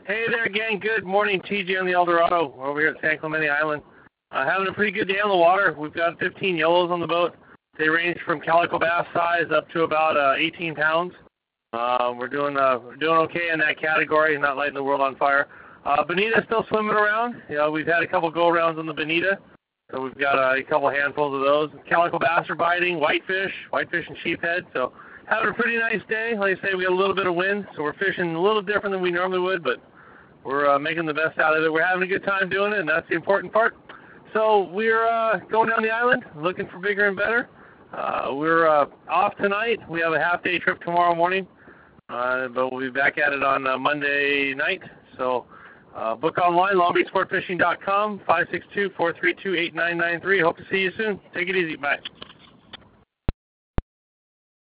Hey there again. Good morning, TJ on the Eldorado. We're over here at San Clemente Island. Having a pretty good day on the water. We've got 15 yellows on the boat. They range from calico bass size up to about 18 pounds. We're doing okay in that category, not lighting the world on fire. Bonita's still swimming around. You know, we've had a couple go-arounds on the Bonita, so we've got a couple handfuls of those. Calico bass are biting, whitefish and sheephead. So having a pretty nice day. Like I say, we got a little bit of wind, so we're fishing a little different than we normally would, but we're making the best out of it. We're having a good time doing it, and that's the important part. So we're going down the island, looking for bigger and better. We're off tonight. We have a half-day trip tomorrow morning, but we'll be back at it on Monday night. So book online, longbeachsportfishing.com, 562-432-8993. Hope to see you soon. Take it easy. Bye.